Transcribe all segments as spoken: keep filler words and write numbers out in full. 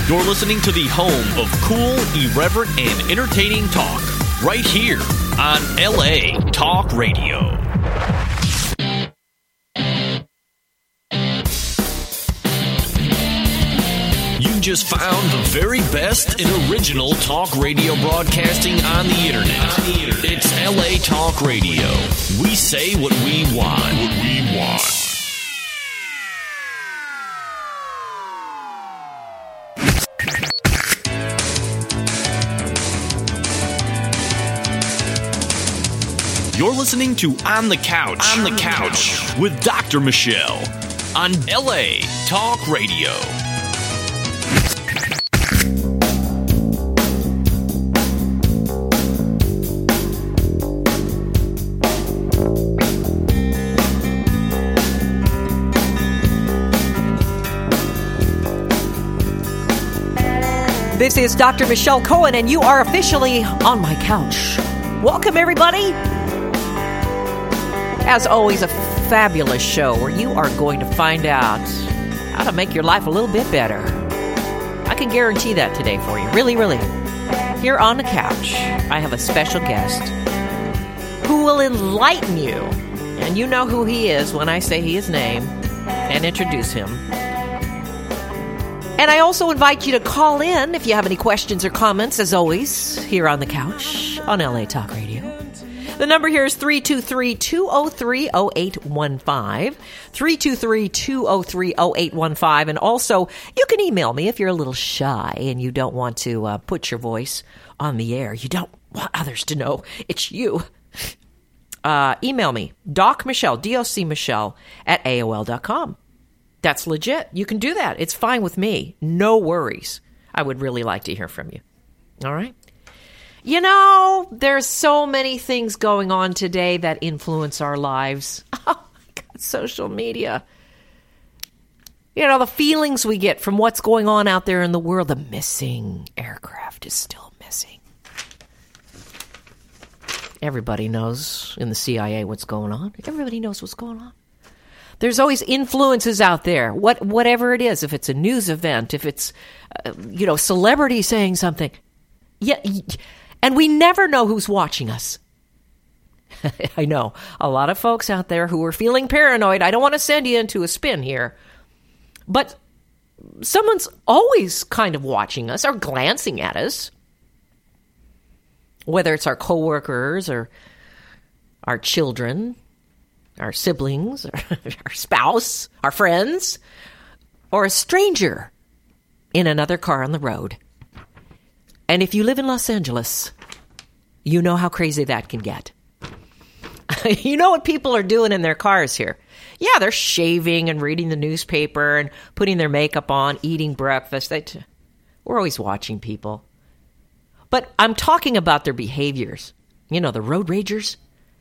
You're listening to the home of cool, irreverent, and entertaining talk, right here on L A Talk Radio. You just found the very best and original talk radio broadcasting on the internet. On the internet. It's L A Talk Radio. We say what we want. What we want. You're listening to On the Couch. On the Couch with Doctor Michelle on L A Talk Radio. This is Doctor Michelle Cohen, and you are officially on my couch. Welcome, everybody. As always, a fabulous show where you are going to find out how to make your life a little bit better. I can guarantee that today for you. Really, really. Here on the couch, I have a special guest who will enlighten you. And you know who he is when I say his name and introduce him. And I also invite you to call in if you have any questions or comments, as always, here on the couch on L A Talk Radio. The number here is three two three, two oh three, oh eight one five, three two three, two oh three, oh eight one five. And also, you can email me if you're a little shy and you don't want to uh, put your voice on the air. You don't want others to know it's you. Uh, email me, Doc Michelle, D O C Michelle, at A O L dot com. That's legit. You can do that. It's fine with me. No worries. I would really like to hear from you. All right? You know, there's so many things going on today that influence our lives. Oh, my God, social media. You know, the feelings we get from what's going on out there in the world. The missing aircraft is still missing. Everybody knows in the C I A what's going on. Everybody knows what's going on. There's always influences out there, what, whatever it is. If it's a news event, if it's, uh, you know, celebrity saying something. Yeah, and we never know who's watching us. I know a lot of folks out there who are feeling paranoid. I don't want to send you into a spin here. But someone's always kind of watching us or glancing at us. Whether it's our coworkers or our children, our siblings, or our spouse, our friends, or a stranger in another car on the road. And if you live in Los Angeles, you know how crazy that can get. You know what people are doing in their cars here. Yeah, they're shaving and reading the newspaper and putting their makeup on, eating breakfast. They t- We're always watching people. But I'm talking about their behaviors. You know, the road ragers.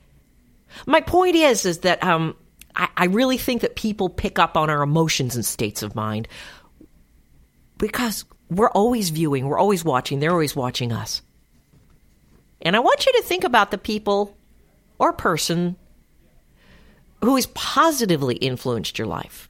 My point is, is that um, I, I really think that people pick up on our emotions and states of mind because we're always viewing, we're always watching, they're always watching us. And I want you to think about the people or person who has positively influenced your life.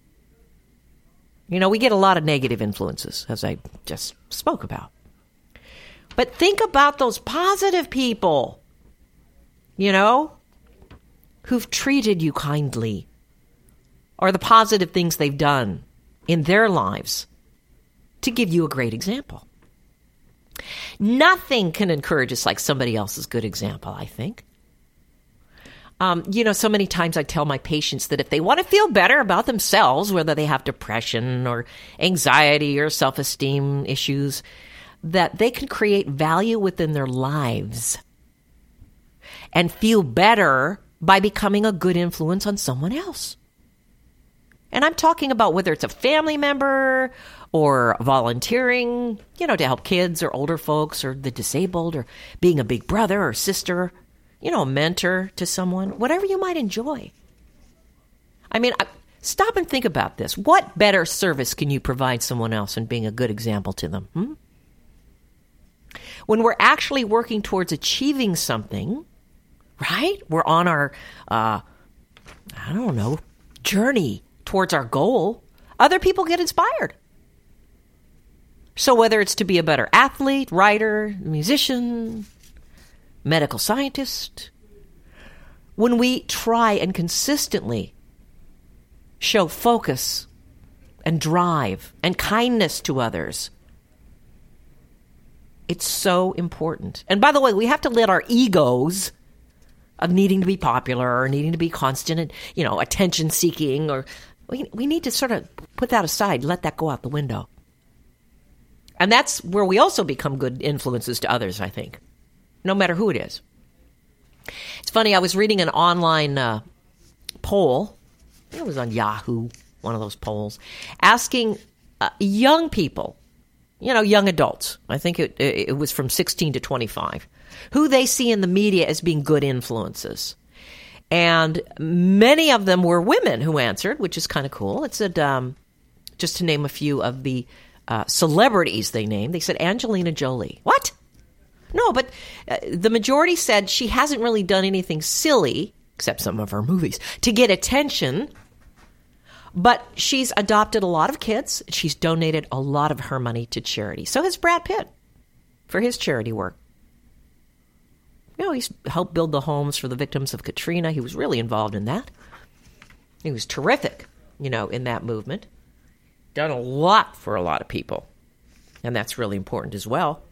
You know, we get a lot of negative influences, as I just spoke about. But think about those positive people, you know, who've treated you kindly, or the positive things they've done in their lives to give you a great example. Nothing can encourage us like somebody else's good example, I think. Um, you know, so many times I tell my patients that if they want to feel better about themselves, whether they have depression or anxiety or self-esteem issues, that they can create value within their lives and feel better by becoming a good influence on someone else. And I'm talking about whether it's a family member or volunteering, you know, to help kids or older folks or the disabled, or being a big brother or sister, you know, a mentor to someone, whatever you might enjoy. I mean, stop and think about this. What better service can you provide someone else in being a good example to them? Hmm? When we're actually working towards achieving something, right? We're on our, uh, I don't know, journey towards our goal. Other people get inspired. So whether it's to be a better athlete, writer, musician, medical scientist, when we try and consistently show focus and drive and kindness to others, it's so important. And by the way, we have to let our egos of needing to be popular or needing to be constant and, you know, attention seeking, or we we need to sort of put that aside, let that go out the window. And that's where we also become good influences to others, I think, no matter who it is. It's funny, I was reading an online uh, poll. It was on Yahoo, one of those polls, asking uh, young people, you know, young adults, I think it, it was from sixteen to twenty-five, who they see in the media as being good influences. And many of them were women who answered, which is kind of cool. It said, um, just to name a few of the uh, celebrities they named, they said Angelina Jolie. What? No, but uh, the majority said she hasn't really done anything silly, except some of her movies, to get attention. But she's adopted a lot of kids. She's donated a lot of her money to charity. So has Brad Pitt for his charity work. You know, he's helped build the homes for the victims of Katrina. He was really involved in that. He was terrific, you know, in that movement. Done a lot for a lot of people. And that's really important as well.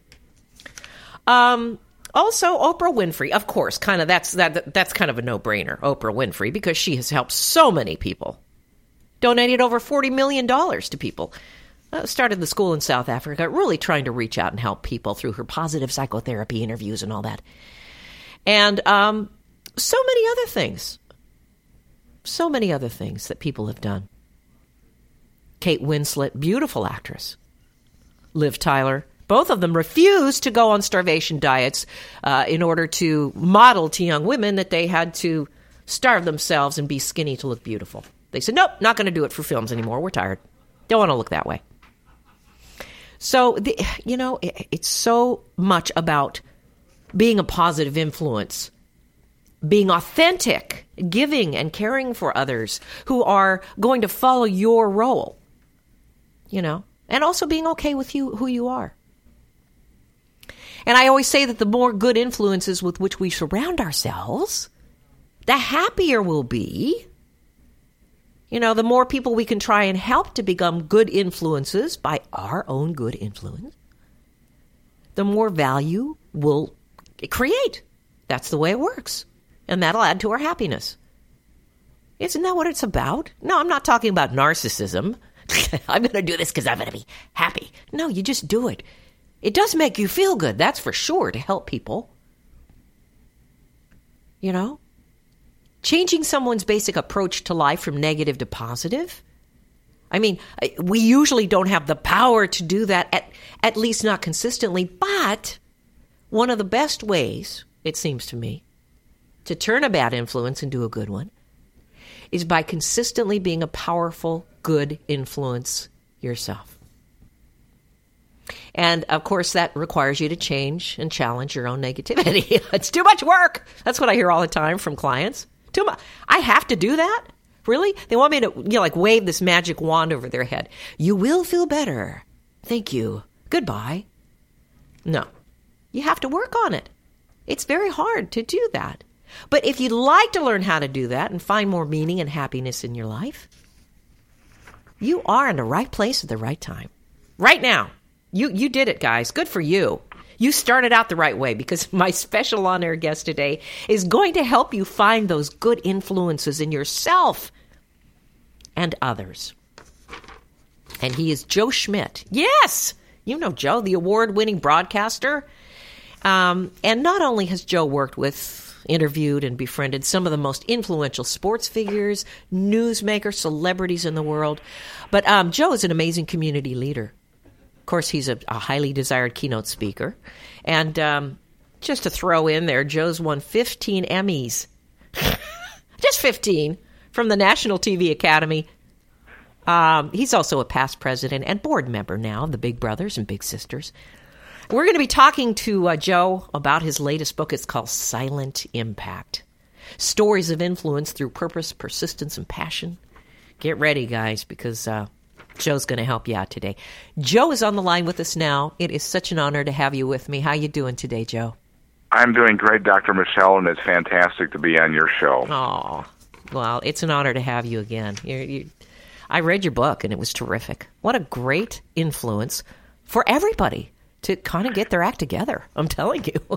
Um, also, Oprah Winfrey, of course, kind of that's that that's kind of a no-brainer, Oprah Winfrey, because she has helped so many people. Donated over forty million dollars to people. Uh, started the school in South Africa, really trying to reach out and help people through her positive psychotherapy interviews and all that. And um, so many other things. So many other things that people have done. Kate Winslet, beautiful actress. Liv Tyler. Both of them refused to go on starvation diets uh, in order to model to young women that they had to starve themselves and be skinny to look beautiful. They said, nope, not going to do it for films anymore. We're tired. Don't want to look that way. So, the, you know, it, it's so much about being a positive influence, being authentic, giving and caring for others who are going to follow your role, you know, and also being okay with you, who you are. And I always say that the more good influences with which we surround ourselves, the happier we'll be. You know, the more people we can try and help to become good influences by our own good influence, the more value we'll create. That's the way it works. And that'll add to our happiness. Isn't that what it's about? No, I'm not talking about narcissism. I'm going to do this because I'm going to be happy. No, you just do it. It does make you feel good, that's for sure, to help people. You know? Changing someone's basic approach to life from negative to positive. I mean, we usually don't have the power to do that, at, at least not consistently. But one of the best ways, it seems to me, to turn a bad influence into a good one is by consistently being a powerful, good influence yourself. And, of course, that requires you to change and challenge your own negativity. It's too much work. That's what I hear all the time from clients. Too much. I have to do that? Really? They want me to, you know, like wave this magic wand over their head. You will feel better. Thank you. Goodbye. No. You have to work on it. It's very hard to do that. But if you'd like to learn how to do that and find more meaning and happiness in your life, you are in the right place at the right time. Right now. You you did it, guys. Good for you. You started out the right way, because my special on-air guest today is going to help you find those good influences in yourself and others. And he is Joe Schmidt. Yes! You know Joe, the award-winning broadcaster. Um, and not only has Joe worked with, interviewed, and befriended some of the most influential sports figures, newsmakers, celebrities in the world, but um, Joe is an amazing community leader. Of course, he's a, a highly desired keynote speaker. And um, just to throw in there, Joe's won fifteen Emmys. Just fifteen from the National T V Academy. Um, he's also a past president and board member now of the Big Brothers and Big Sisters. We're going to be talking to uh, Joe about his latest book. It's called Silent Impact. Stories of Influence Through Purpose, Persistence, and Passion. Get ready, guys, because... Uh, Joe's going to help you out today. Joe is on the line with us now. It is such an honor to have you with me. How you doing today, Joe? I'm doing great, Doctor Michelle, and it's fantastic to be on your show. Oh, well, it's an honor to have you again. You, you, I read your book, and it was terrific. What a great influence for everybody to kind of get their act together. I'm telling you.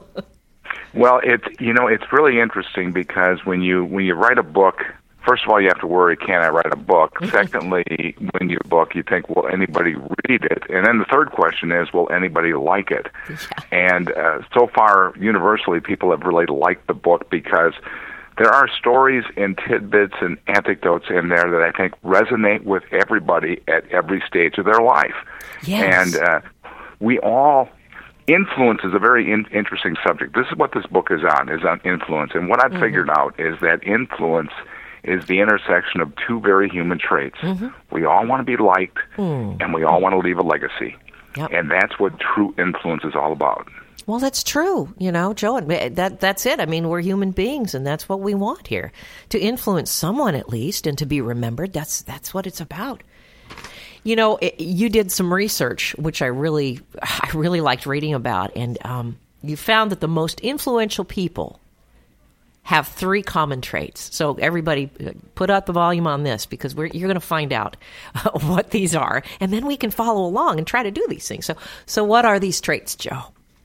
Well, it's you know it's really interesting because when you when you write a book, first of all you have to worry, can I write a book? Secondly, when you book, you think, will anybody read it? And then the third question is, will anybody like it? Yeah. And uh, so far, universally, people have really liked the book because there are stories and tidbits and anecdotes in there that I think resonate with everybody at every stage of their life. Yes. And uh, we all... Influence is a very in- interesting subject. This is what this book is on, is on influence. And what I've mm-hmm. figured out is that influence is the intersection of two very human traits. Mm-hmm. We all want to be liked, mm. and we all want to leave a legacy. Yep. And that's what true influence is all about. Well, that's true, you know, Joe. That that's it. I mean, we're human beings, and that's what we want here. To influence someone, at least, and to be remembered, that's that's what it's about. You know, it, you did some research, which I really, I really liked reading about, and um, you found that the most influential people have three common traits. So everybody, put out the volume on this because we're, you're going to find out what these are, and then we can follow along and try to do these things. So, so what are these traits, Joe?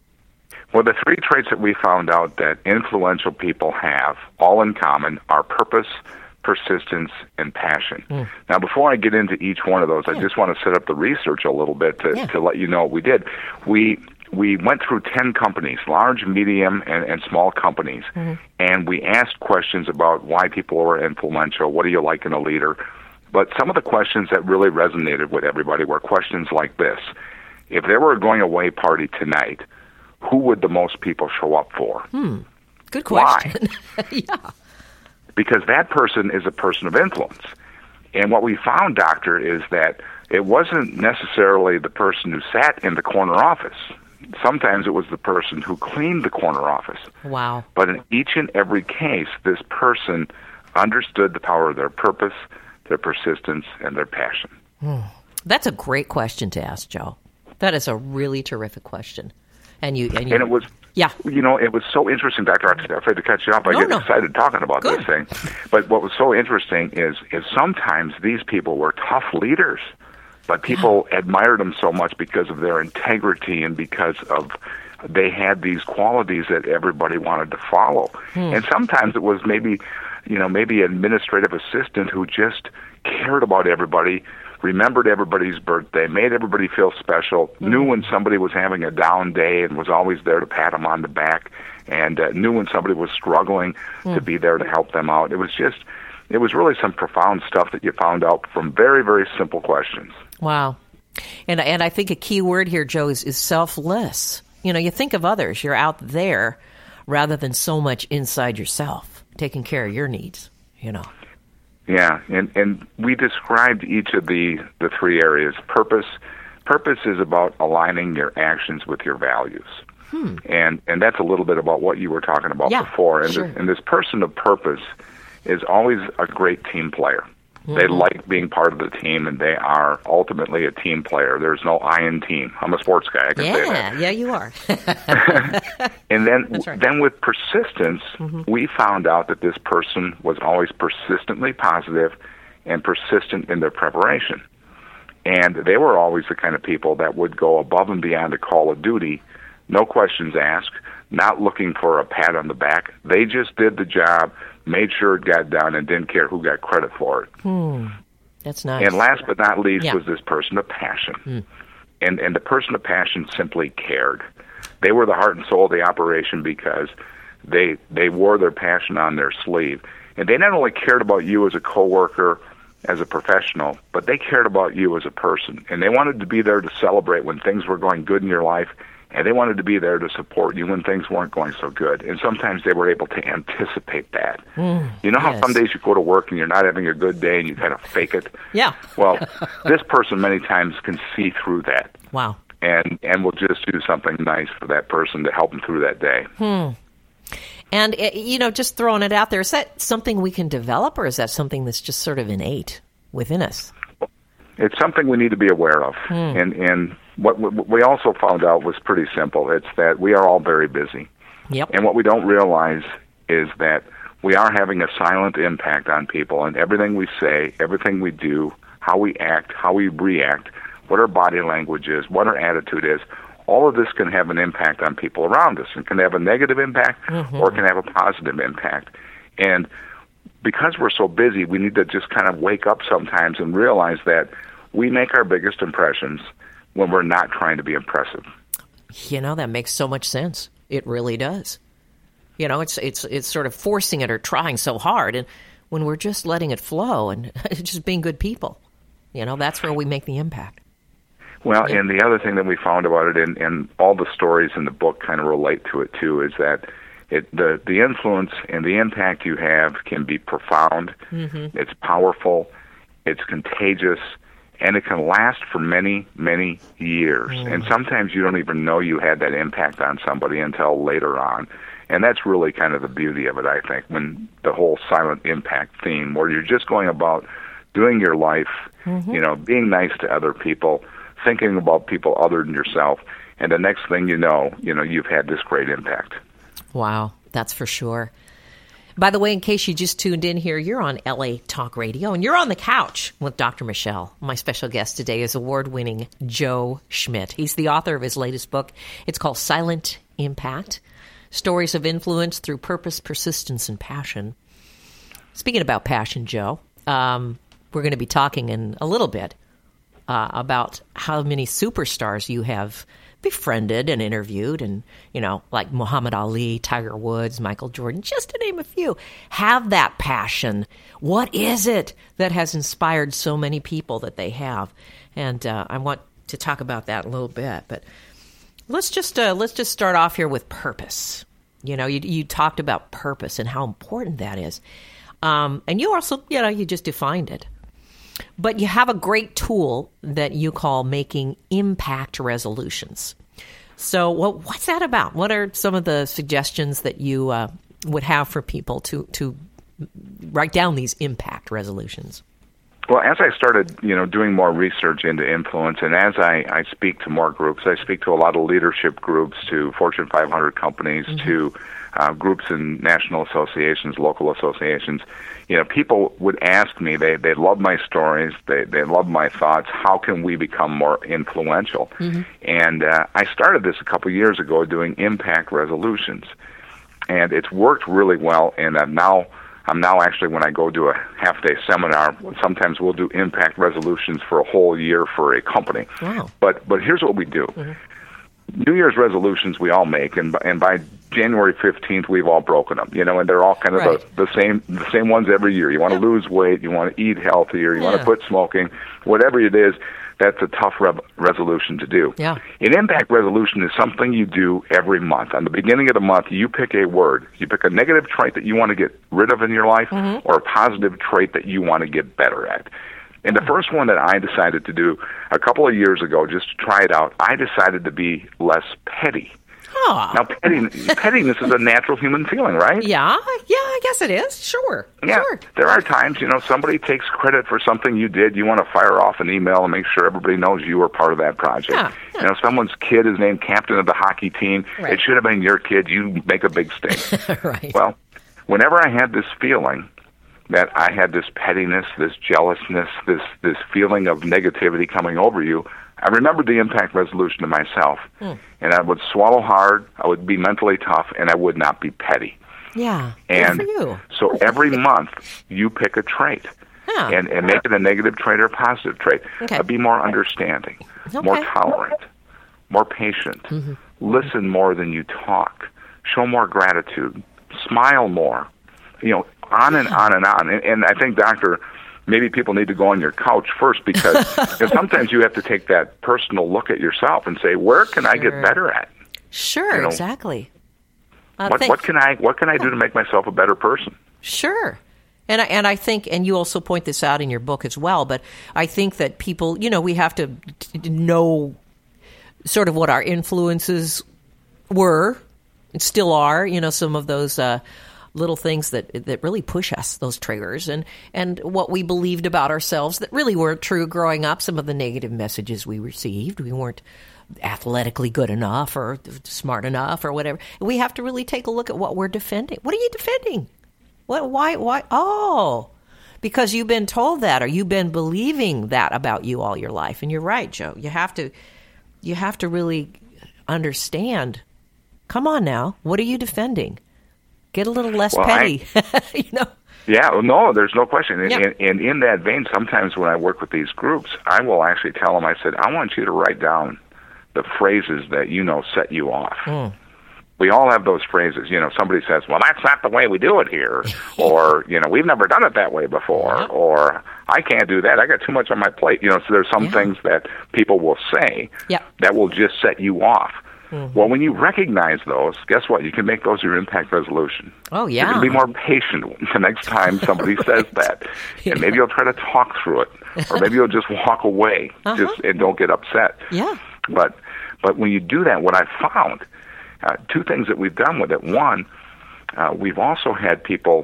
Well, the three traits that we found out that influential people have, all in common, are purpose, persistence, and passion. Mm. Now, before I get into each one of those, yeah. I just want to set up the research a little bit to, yeah. to let you know what we did. We we went through ten companies, large, medium, and, and small companies, mm-hmm. and we asked questions about why people are influential, what do you like in a leader. But some of the questions that really resonated with everybody were questions like this. If there were a going-away party tonight, who would the most people show up for? Hmm. Good question. Why? Yeah. Because that person is a person of influence. And what we found, Doctor, is that it wasn't necessarily the person who sat in the corner office. Sometimes it was the person who cleaned the corner office. Wow. But in each and every case, this person understood the power of their purpose, their persistence, and their passion. Hmm. That's a great question to ask, Joe. That is a really terrific question. And you, and, you, and it was, yeah. you know, it was so interesting, Doctor I'm afraid to cut you off. I no, get no. excited talking about Good. this thing. But what was so interesting is, is sometimes these people were tough leaders, but people yeah. admired them so much because of their integrity and because of they had these qualities that everybody wanted to follow. Hmm. And sometimes it was maybe, you know, maybe an administrative assistant who just cared about everybody, remembered everybody's birthday, made everybody feel special, mm-hmm. knew when somebody was having a down day and was always there to pat them on the back, and uh, knew when somebody was struggling mm. to be there to help them out. It was just, it was really some profound stuff that you found out from very, very simple questions. Wow. And and I think a key word here, Joe, is, is selfless. You know, you think of others. You're out there rather than so much inside yourself, taking care of your needs, you know. Yeah, and, and we described each of the, the three areas. Purpose purpose is about aligning your actions with your values. Hmm. And and that's a little bit about what you were talking about yeah, before. And, sure. this, and this person of purpose is always a great team player. Mm-hmm. They like being part of the team, and they are ultimately a team player. There's no I in team. I'm a sports guy. I can yeah, say that. Yeah, you are. And then, right. then with persistence, mm-hmm. we found out that this person was always persistently positive and persistent in their preparation. And they were always the kind of people that would go above and beyond a call of duty, no questions asked, not looking for a pat on the back. They just did the job, made sure it got done, and didn't care who got credit for it. Hmm. That's nice. And last but not least yeah. was this person of passion. Hmm. And and the person of passion simply cared. They were the heart and soul of the operation because they they wore their passion on their sleeve. And they not only cared about you as a coworker, as a professional, but they cared about you as a person. And they wanted to be there to celebrate when things were going good in your life, and they wanted to be there to support you when things weren't going so good. And sometimes they were able to anticipate that. Mm, you know how yes. some days you go to work and you're not having a good day and you kind of fake it? Yeah. Well, this person many times can see through that. Wow. And and will just do something nice for that person to help them through that day. Hmm. And, you know, just throwing it out there, is that something we can develop, or is that something that's just sort of innate within us? It's something we need to be aware of. Hmm. And and what, what we also found out was pretty simple. It's that we are all very busy. Yep. And what we don't realize is that we are having a silent impact on people, and everything we say, everything we do, how we act, how we react, what our body language is, what our attitude is, all of this can have an impact on people around us. It can have a negative impact mm-hmm. or it can have a positive impact. And because we're so busy, we need to just kind of wake up sometimes and realize that we make our biggest impressions when we're not trying to be impressive. You know, that makes so much sense. It really does. You know, it's it's it's sort of forcing it or trying so hard. And when we're just letting it flow and just being good people, you know, that's where we make the impact. Well, Yeah. and the other thing that we found about it, and, and all the stories in the book kind of relate to it too, is that it the, the influence and the impact you have can be profound, Mm-hmm. it's powerful, it's contagious, and it can last for many, many years. Mm. And sometimes you don't even know you had that impact on somebody until later on. And that's really kind of the beauty of it, I think, when the whole silent impact theme, where you're just going about doing your life, Mm-hmm. you know, being nice to other people, thinking about people other than yourself, and the next thing you know, you know, you've had this great impact. Wow, that's for sure. By the way, in case you just tuned in here, you're on L A Talk Radio, and you're on the couch with Doctor Michelle. My special guest today is award-winning Joe Schmidt. He's the author of his latest book. It's called Silent Impact, Stories of Influence Through Purpose, Persistence, and Passion. Speaking about passion, Joe, um, we're going to be talking in a little bit uh, about how many superstars you have befriended and interviewed, and, you know, like Muhammad Ali, Tiger Woods, Michael Jordan, just to name a few, have that passion. What is it that has inspired so many people that they have? And uh, I want to talk about that a little bit, but let's just uh, let's just start off here with purpose. You know, you, you talked about purpose and how important that is, um, and you also, you know, you just defined it. But you have a great tool that you call making impact resolutions. So what, what's that about? What are some of the suggestions that you uh, would have for people to, to write down these impact resolutions? Well, as I started, you know, doing more research into influence, and as I, I speak to more groups, I speak to a lot of leadership groups, to Fortune five hundred companies, mm-hmm. to uh, groups in national associations, local associations. You know, people would ask me, they, they love my stories, they, they love my thoughts, how can we become more influential? Mm-hmm. And uh, I started this a couple years ago doing impact resolutions. And it's worked really well, and I'm now, I'm now actually, when I go do a half-day seminar, sometimes we'll do impact resolutions for a whole year for a company. Wow. But but here's what we do. Mm-hmm. New Year's resolutions we all make, and and by January fifteenth we've all broken them, you know, and they're all kind of right. the, the same the same ones every year. You want to yeah. lose weight, you want to eat healthier, you yeah. want to quit smoking, whatever it is, that's a tough re- resolution to do. Yeah. An impact resolution is something you do every month. On the beginning of the month, you pick a word. You pick a negative trait that you want to get rid of in your life, mm-hmm. or a positive trait that you want to get better at. And the first one that I decided to do a couple of years ago, just to try it out, I decided to be less petty. Oh. Now, petting, pettiness is a natural human feeling, right? Yeah, yeah, I guess it is. Sure. Yeah, sure. There are times, you know, somebody takes credit for something you did. You want to fire off an email and make sure everybody knows you were part of that project. Yeah, yeah. You know, someone's kid is named captain of the hockey team. Right. It should have been your kid. You make a big stink. Right. Well, whenever I had this feeling that I had this pettiness, this jealousness, this this feeling of negativity coming over you, I remembered the impact resolution to myself. Hmm. And I would swallow hard, I would be mentally tough, and I would not be petty. Yeah, and good for you. So every month you pick a trait. Yeah. And, and make it a negative trait or a positive trait. Okay. Uh, be more understanding, okay. more tolerant, more patient. Mm-hmm. Listen more than you talk. Show more gratitude. Smile more. You know, on and on and on. And, and I think, Doctor, maybe people need to go on your couch first, because you know, sometimes you have to take that personal look at yourself and say, where can sure. I get better at? Sure, you know, exactly. Uh, what, think, what can I what can I do to make myself a better person? Sure. And I, and I think, and you also point this out in your book as well, but I think that people, you know, we have to t- know sort of what our influences were, and still are, you know, some of those uh, little things that that really push us, those triggers, and, and what we believed about ourselves that really weren't true growing up, some of the negative messages we received. We weren't athletically good enough or smart enough or whatever. We have to really take a look at what we're defending. What are you defending? What? Why? Why? Oh, because you've been told that, or you've been believing that about you all your life. And you're right, Joe. You have to, you have to really understand. Come on now, what are you defending? Get a little less well, petty, I, you know. Yeah, well, no, there's no question. And, Yeah. and, and in that vein, sometimes when I work with these groups, I will actually tell them, I said, I want you to write down the phrases that you know set you off. Mm. We all have those phrases. You know, somebody says, well, that's not the way we do it here. Or, you know, we've never done it that way before. Yeah. Or, I can't do that. I got too much on my plate. You know, so there's some Yeah. things that people will say Yeah. that will just set you off. Mm-hmm. Well, when you recognize those, guess what? You can make those your impact resolution. Oh, You yeah. can be more patient the next time somebody says that. And maybe you'll try to talk through it. Or maybe you'll just walk away Uh-huh. just and don't get upset. Yeah. But but when you do that, what I found, uh, two things that we've done with it. One, uh, we've also had people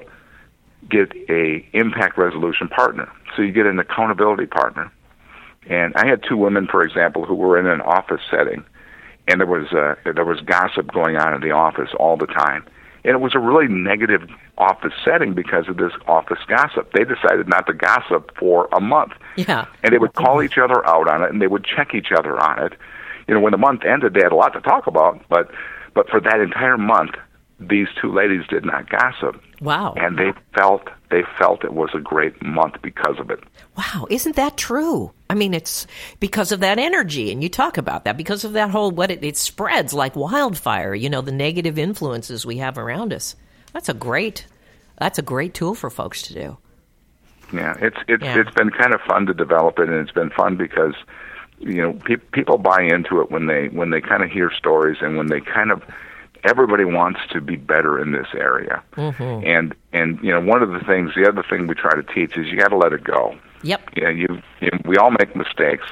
get a impact resolution partner. So you get an accountability partner. And I had two women, for example, who were in an office setting, and there was uh, there was gossip going on in the office all the time. And it was a really negative office setting because of this office gossip. They decided not to gossip for a month. Yeah. And they would call each other out on it, and they would check each other on it. You know, when the month ended, they had a lot to talk about, but but for that entire month, these two ladies did not gossip. Wow. And they felt they felt it was a great month because of it. Wow, isn't that true? I mean, it's because of that energy, and you talk about that, because of that whole, what it, it spreads like wildfire, you know, the negative influences we have around us. That's a great, that's a great tool for folks to do. Yeah, it's it's Yeah. it's been kind of fun to develop it, and it's been fun because, you know, pe- people buy into it when they when they kind of hear stories, and when they kind of, everybody wants to be better in this area. Mm-hmm. And and you know, one of the things, the other thing we try to teach is you got to let it go. Yep. Yeah, you, you we all make mistakes,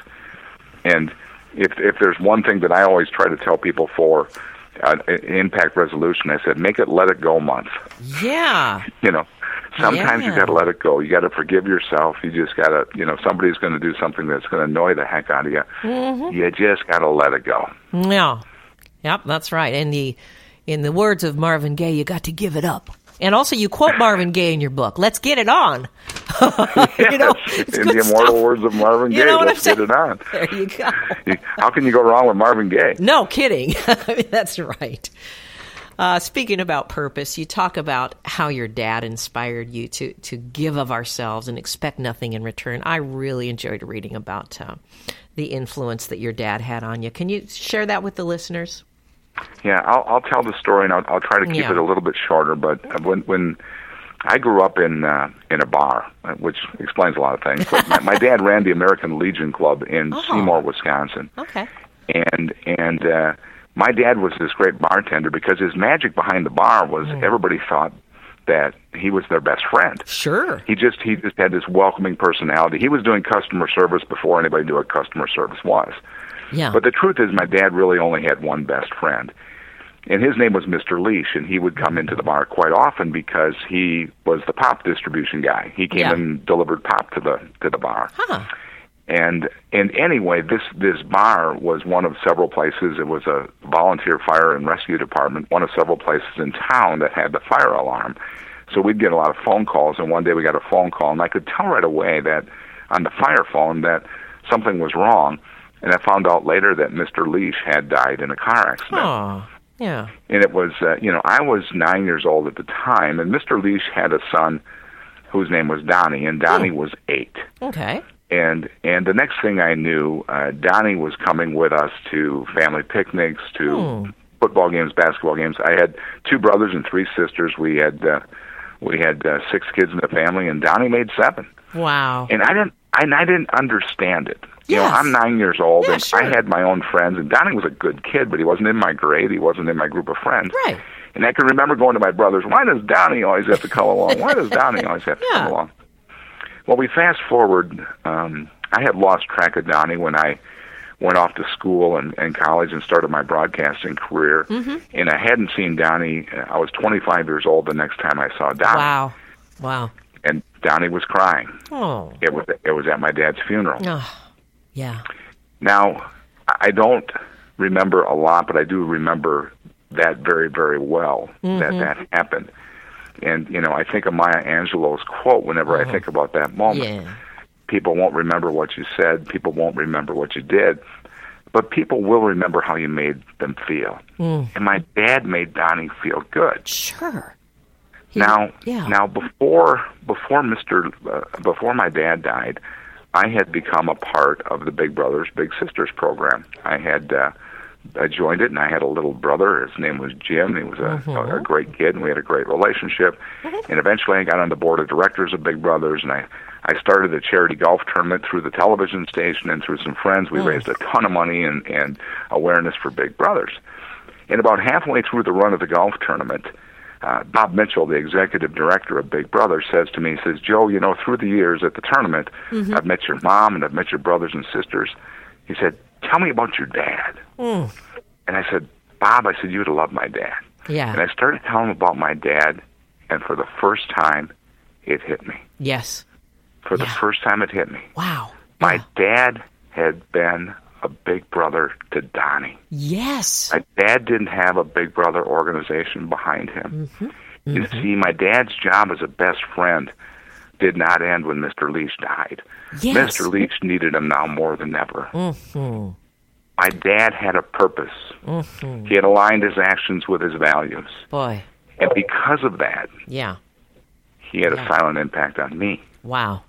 and if if there's one thing that I always try to tell people for uh, impact resolution, I said, make it let it go month. Yeah. You know, sometimes Yeah. you got to let it go. You got to forgive yourself. You just got to, you know, somebody's going to do something that's going to annoy the heck out of you. Mm-hmm. You just got to let it go. Yeah. Yep, that's right. And the in the words of Marvin Gaye, you got to give it up. And also, you quote Marvin Gaye in your book. Let's get it on. you know, it's in good the immortal stuff. words of Marvin Gaye, You know what let's I'm get it on. There you go. How can you go wrong with Marvin Gaye? No kidding. I mean, that's right. Uh, speaking about purpose, you talk about how your dad inspired you to, to give of ourselves and expect nothing in return. I really enjoyed reading about uh, the influence that your dad had on you. Can you share that with the listeners? Yeah, I'll, I'll tell the story, and I'll, I'll try to keep Yeah. it a little bit shorter. But when when I grew up in uh, in a bar, which explains a lot of things. But my, my dad ran the American Legion Club in Oh. Seymour, Wisconsin, Okay. and and uh, my dad was this great bartender because his magic behind the bar was Mm. everybody thought that he was their best friend. Sure. He just he just had this welcoming personality. He was doing customer service before anybody knew what customer service was. Yeah. But the truth is, my dad really only had one best friend, and his name was Mister Leash, and he would come into the bar quite often because he was the pop distribution guy. He came Yeah. and delivered pop to the to the bar. Huh. And and anyway, this this bar was one of several places. It was a volunteer fire and rescue department, one of several places in town that had the fire alarm. So we'd get a lot of phone calls, and one day we got a phone call, and I could tell right away that on the fire phone that something was wrong. And I found out later that Mister Leash had died in a car accident. Oh, yeah. And it was, uh, you know, I was nine years old at the time, and Mister Leash had a son whose name was Donnie, and Donnie Hmm. was eight. Okay. And and the next thing I knew, uh, Donnie was coming with us to family picnics, to Hmm. football games, basketball games. I had two brothers and three sisters. We had uh, we had uh, six kids in the family, and Donnie made seven. Wow. And I didn't, and I didn't understand it. You Yes. know, I'm nine years old, Yeah, and sure. I had my own friends, and Donnie was a good kid, but he wasn't in my grade. He wasn't in my group of friends. Right. And I can remember going to my brothers, why does Donnie always have to come along? Why does Donnie always have to Yeah. come along? Well, we fast forward. Um, I had lost track of Donnie when I went off to school and, and college and started my broadcasting career. Mm-hmm. And I hadn't seen Donnie. I was twenty-five years old the next time I saw Donnie. Wow. Wow. And Donnie was crying. Oh. It was it was at my dad's funeral. Oh. Yeah. Now, I don't remember a lot, but I do remember that very, very well, mm-hmm. that that happened. And, you know, I think of Maya Angelou's quote whenever mm-hmm. I think about that moment. Yeah. People won't remember what you said. People won't remember what you did. But people will remember how you made them feel. Mm. And my dad made Donnie feel good. Sure. He, now, yeah. now before before Mister Uh, before my dad died, I had become a part of the Big Brothers Big Sisters program. I had uh, I joined it, and I had a little brother. His name was Jim. He was a, mm-hmm. a, a great kid, and we had a great relationship. Mm-hmm. And eventually, I got on the board of directors of Big Brothers, and I I started a charity golf tournament through the television station and through some friends. We mm. raised a ton of money and, and awareness for Big Brothers. And about halfway through the run of the golf tournament, uh, Bob Mitchell, the executive director of Big Brothers, says to me, he says, Joe, you know, through the years at the tournament, mm-hmm. I've met your mom and I've met your brothers and sisters. He said, tell me about your dad. Mm. And I said, Bob, I said, you would have loved my dad. Yeah. And I started telling him about my dad, and for the first time, it hit me. Yes. For the yeah. first time, it hit me. Wow. My yeah. dad had been a big brother to Donnie. Yes. My dad didn't have a big brother organization behind him. Mm-hmm. Mm-hmm. You see, my dad's job as a best friend did not end when Mister Leach died. Yes. Mister Leach needed him now more than ever. Mm-hmm. My dad had a purpose. Mm-hmm. He had aligned his actions with his values. Boy. And because of that, yeah, he had yeah. a silent impact on me. Wow.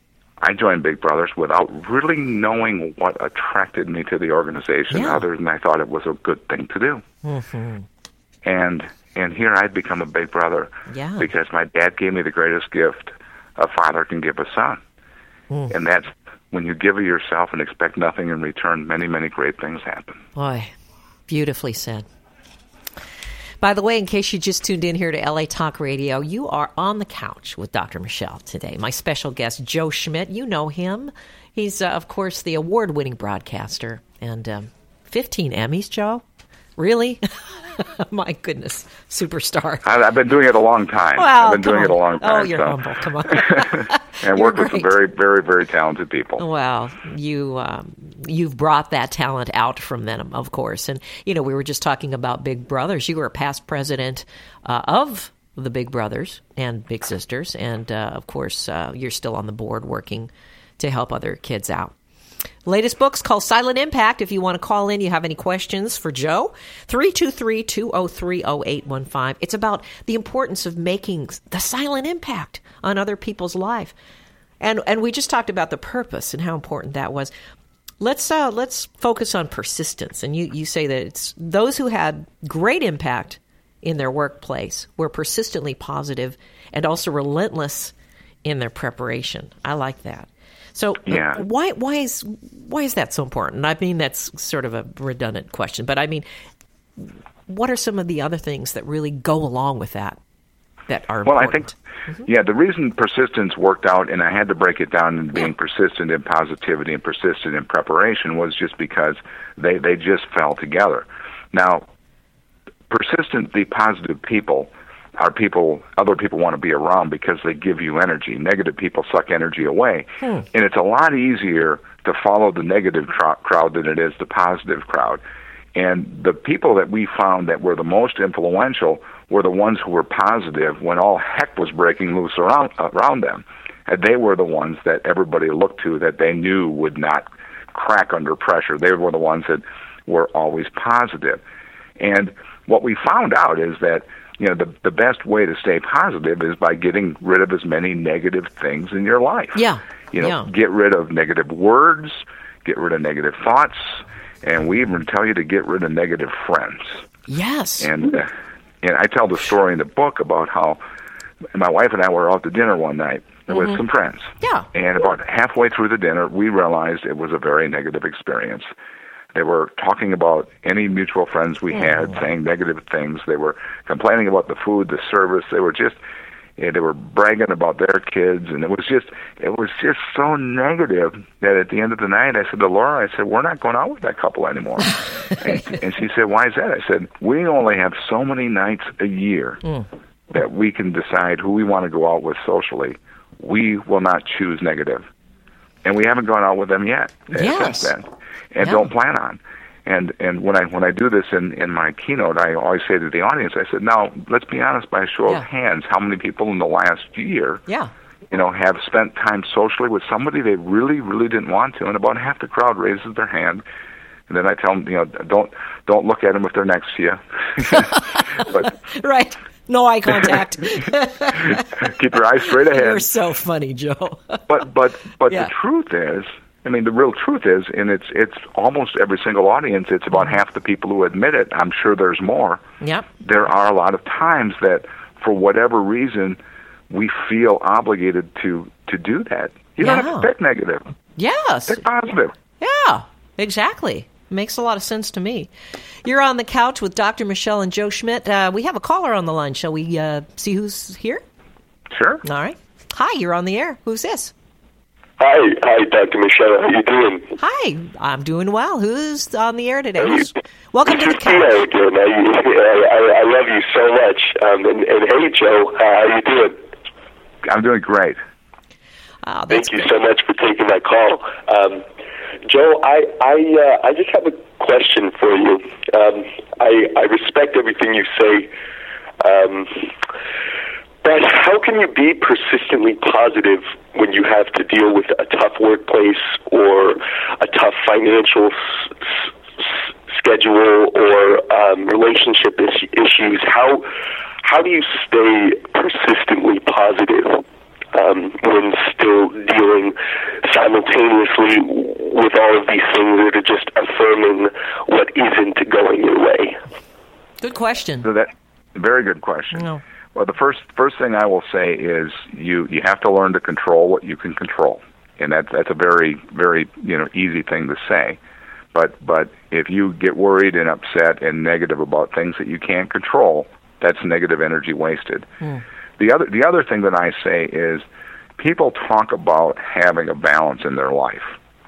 I joined Big Brothers without really knowing what attracted me to the organization, yeah. other than I thought it was a good thing to do. Mm-hmm. And and here I'd become a big brother yeah. because my dad gave me the greatest gift a father can give a son. Mm. And that's when you give of yourself and expect nothing in return, many, many great things happen. Boy, beautifully said. By the way, in case you just tuned in here to L A Talk Radio, you are on the couch with Doctor Michelle today. My special guest, Joe Schmidt, you know him. He's, uh, of course, the award-winning broadcaster. And um, fifteen Emmys, Joe? Really? My goodness. Superstar. I, I've been doing it a long time. Well, I've been doing on. it a long time. Oh, you're so. humble. Come on. And worked with some very, very, very talented people. Well, you, um, you've brought that talent out from them, of course. And, you know, we were just talking about Big Brothers. You were a past president uh, of the Big Brothers and Big Sisters. And, uh, of course, uh, you're still on the board working to help other kids out. Latest book's called Silent Impact. If you want to call in, you have any questions for Joe, three two three, two oh three, oh eight one five. It's about the importance of making the silent impact on other people's life. And and we just talked about the purpose and how important that was. Let's uh, let's focus on persistence. And you, you say that it's those who had great impact in their workplace were persistently positive and also relentless in their preparation. I like that. So yeah. uh, why why is why is that so important? I mean, that's sort of a redundant question, but I mean, what are some of the other things that really go along with that that are well, important? I think, mm-hmm. yeah, the reason persistence worked out, and I had to break it down into being yeah. persistent in positivity and persistent in preparation, was just because they, they just fell together. Now, persistently positive people are people other people want to be around because they give you energy. Negative people suck energy away. Hmm. And it's a lot easier to follow the negative tr- crowd than it is the positive crowd. And the people that we found that were the most influential were the ones who were positive when all heck was breaking loose around around them. And they were the ones that everybody looked to that they knew would not crack under pressure. They were the ones that were always positive. And what we found out is that you know, the the best way to stay positive is by getting rid of as many negative things in your life. Yeah. You know, yeah. get rid of negative words, get rid of negative thoughts, and we even tell you to get rid of negative friends. Yes. And uh, and I tell the story in the book about how my wife and I were out to dinner one night mm-hmm. with some friends. Yeah. And about halfway through the dinner, we realized it was a very negative experience. They were talking about any mutual friends we had, mm. saying negative things. They were complaining about the food, the service. They were just, Yeah, they were bragging about their kids, and it was just it was just so negative that at the end of the night, I said to Laura, I said, we're not going out with that couple anymore. and, and she said, why is that? I said, we only have so many nights a year mm. that we can decide who we want to go out with socially. We will not choose negative. And we haven't gone out with them yet yes. since then, and yeah. don't plan on. And and when I when I do this in, in my keynote, I always say to the audience, I said, now, let's be honest, by a show yeah. of hands, how many people in the last year yeah. you know, have spent time socially with somebody they really, really didn't want to? And about half the crowd raises their hand. And then I tell them, you know, don't don't look at them if they're next to you. but, right. No eye contact. Keep your eyes straight ahead. You're so funny, Joe. but but but yeah. the truth is, I mean, the real truth is, and it's it's almost every single audience, it's about half the people who admit it. I'm sure there's more. Yep. There are a lot of times that, for whatever reason, we feel obligated to, to do that. You yeah. don't have to pick negative. Yes. Pick positive. Yeah, exactly. Makes a lot of sense to me. You're on the couch with Doctor Michelle and Joe Schmidt. Uh, we have a caller on the line. Shall we uh, see who's here? Sure. All right. Hi, you're on the air. Who's this? Hi, hi, Doctor Michelle. How you doing? Hi, I'm doing well. Who's on the air today? Who's, welcome to the couch. Hello again. I, I, I love you so much. Um, and, and hey, Joe, how you doing? I'm doing great. Oh, Thank you good. so much for taking my call. Um, Joe, I I, uh, I just have a question for you. Um, I, I respect everything you say, um, but how can you be persistently positive when you have to deal with a tough workplace or a tough financial s- s- schedule or um, relationship is- issues? How how do you stay persistently positive um, when still dealing simultaneously with all of these things that are just affirming what isn't going your way? Good question. So that very good question. No. Well, the first first thing I will say is you, you have to learn to control what you can control, and that's that's a very very you know easy thing to say, but but if you get worried and upset and negative about things that you can't control, that's negative energy wasted. Mm. The other the other thing that I say is people talk about having a balance in their life,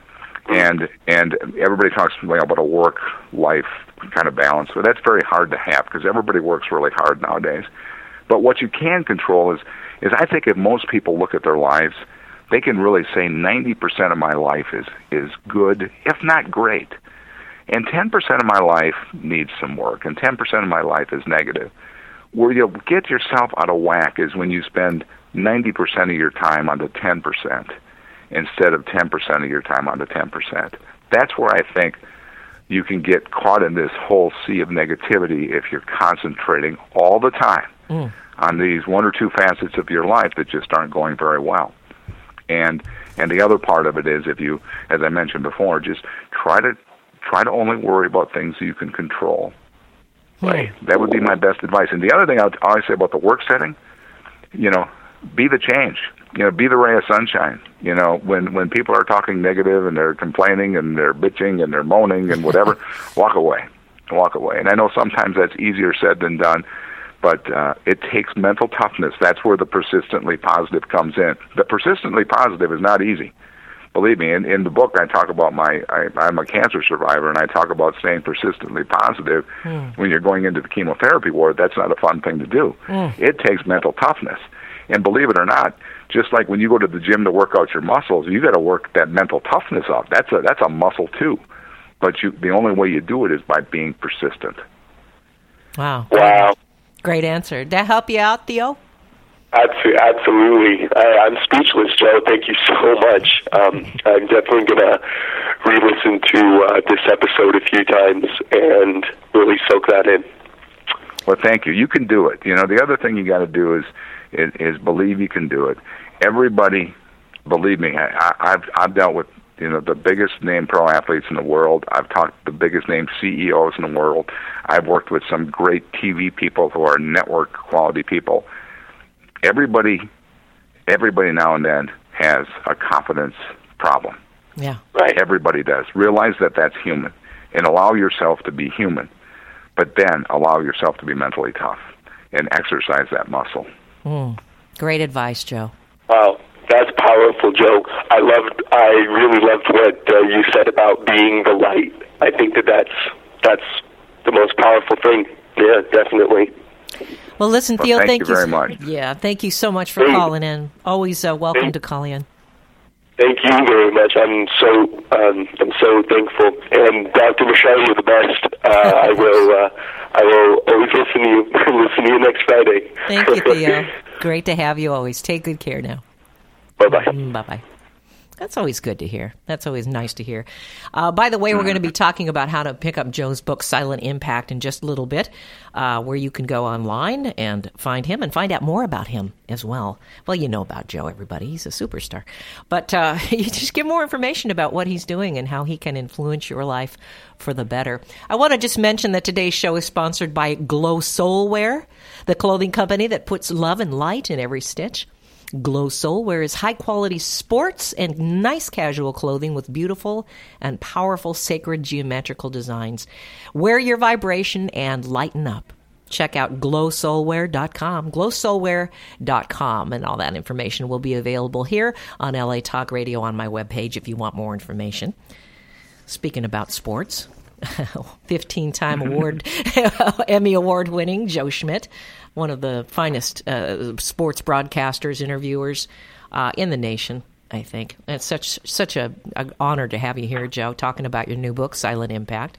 and and everybody talks about a work life kind of balance, but that's very hard to have because everybody works really hard nowadays. But what you can control is, is I think if most people look at their lives, they can really say ninety percent of my life is, is good, if not great. And ten percent of my life needs some work, and ten percent of my life is negative. Where you'll get yourself out of whack is when you spend ninety percent of your time on the ten percent instead of ten percent of your time on the ten percent. That's where I think you can get caught in this whole sea of negativity if you're concentrating all the time mm. on these one or two facets of your life that just aren't going very well. And and the other part of it is if you, as I mentioned before, just try to try to only worry about things you can control. Right. Mm. That would be my best advice. And the other thing I would always say about the work setting, you know, be the change. You know, be the ray of sunshine. You know, when when people are talking negative and they're complaining and they're bitching and they're moaning and whatever, walk away, walk away. And I know sometimes that's easier said than done, but uh, it takes mental toughness. That's where the persistently positive comes in. The persistently positive is not easy. Believe me, in, in the book I talk about my, I, I'm a cancer survivor, and I talk about staying persistently positive. Mm. When you're going into the chemotherapy ward, that's not a fun thing to do. Mm. It takes mental toughness. And believe it or not, just like when you go to the gym to work out your muscles, you got to work that mental toughness up. That's a that's a muscle too. But you, the only way you do it is by being persistent. Wow. Wow. Great answer. Did that help you out, Theo? Absolutely. I, I'm speechless, Joe. Thank you so much. Um, I'm definitely going to re-listen to uh, this episode a few times and really soak that in. Well, thank you. You can do it. You know, the other thing you got to do is, is is believe you can do it. Everybody, believe me, I, I've I've dealt with you know the biggest name pro athletes in the world. I've talked to the biggest name C E Os in the world. I've worked with some great T V people who are network quality people. Everybody, everybody now and then has a confidence problem. Yeah, right. Everybody does. Realize that that's human, and allow yourself to be human. But then allow yourself to be mentally tough and exercise that muscle. Mm. Great advice, Joe. Wow, that's powerful, Joe. I loved, I really loved what uh, you said about being the light. I think that that's that's the most powerful thing. Yeah, definitely. Well, listen, Well, Theo, thank thank you you very much. Yeah, thank you so much for Hey. calling in. Always uh, welcome Hey. to call in. Thank you very much. I'm so um, I'm so thankful. And Doctor Michelle, you're the best. Uh, I will uh, I will always listen to you. Listen to you next Friday. Thank you, Theo. Great to have you always. Take good care now. Bye bye. Mm, bye-bye. That's always good to hear. That's always nice to hear. Uh, by the way, we're going to be talking about how to pick up Joe's book, Silent Impact, in just a little bit, uh, where you can go online and find him and find out more about him as well. Well, you know about Joe, everybody. He's a superstar. But uh, you just get more information about what he's doing and how he can influence your life for the better. I want to just mention that today's show is sponsored by Glow Soulwear, the clothing company that puts love and light in every stitch. Glow Soulwear is high-quality sports and nice casual clothing with beautiful and powerful sacred geometrical designs. Wear your vibration and lighten up. Check out glow soulwear dot com, glow soulwear dot com, and all that information will be available here on L A Talk Radio on my webpage if you want more information. Speaking about sports, fifteen-time award Emmy Award-winning Joe Schmidt, one of the finest uh, sports broadcasters, interviewers uh, in the nation, I think. And it's such such a, a honor to have you here, Joe, talking about your new book, Silent Impact.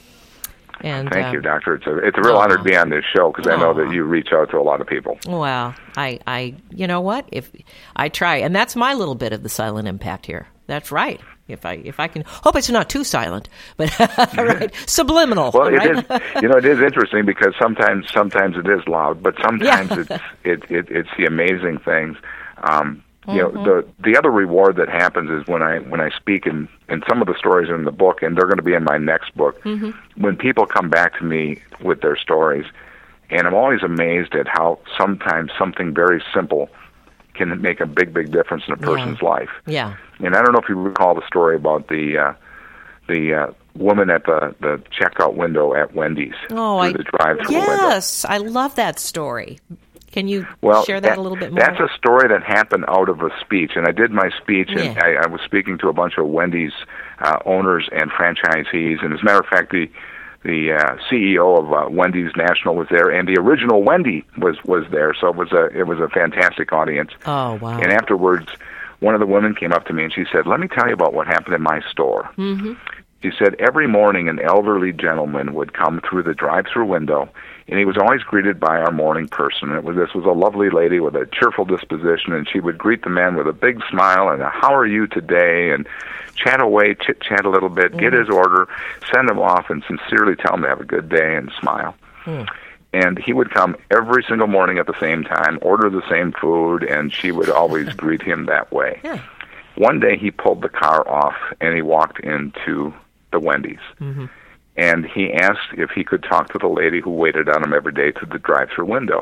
And Thank uh, you, Doctor. It's a it's a real aw. honor to be on this show because I know Aw. that you reach out to a lot of people. Well, I, I, you know what? If I try, and that's my little bit of the silent impact here. That's right. If I, if I can, hope it's not too silent, but right, subliminal. Well, right? it is. You know, it is interesting because sometimes sometimes it is loud, but sometimes Yeah. it's it, it it's the amazing things. Um, you Mm-hmm. know, the the other reward that happens is when I when I speak in in some of the stories in the book, and they're going to be in my next book. Mm-hmm. When people come back to me with their stories, and I'm always amazed at how sometimes something very simple can make a big, big difference in a person's life. Yeah. And I don't know if you recall the story about the uh, the uh, woman at the, the checkout window at Wendy's. Oh, through I the drive-through window. yes, I love that story. Can you Well, share that, a little bit more? That's a story that happened out of a speech, and I did my speech, and Yeah. I, I was speaking to a bunch of Wendy's uh, owners and franchisees. And as a matter of fact, the the uh, C E O of uh, Wendy's National was there, and the original Wendy was was there. So it was a it was a fantastic audience. Oh, wow. And afterwards, one of the women came up to me and she said, "Let me tell you about what happened in my store." Mm-hmm. She said, every morning an elderly gentleman would come through the drive-through window, and he was always greeted by our morning person. It was This was a lovely lady with a cheerful disposition, and she would greet the man with a big smile and a, "How are you today?" and chat away, chit-chat a little bit, get his order, send him off, and sincerely tell him to have a good day and smile. Mm. And he would come every single morning at the same time, order the same food, and she would always greet him that way. Yeah. One day he pulled the car off, and he walked into the Wendy's. Mm-hmm. And he asked if he could talk to the lady who waited on him every day to the drive-through window.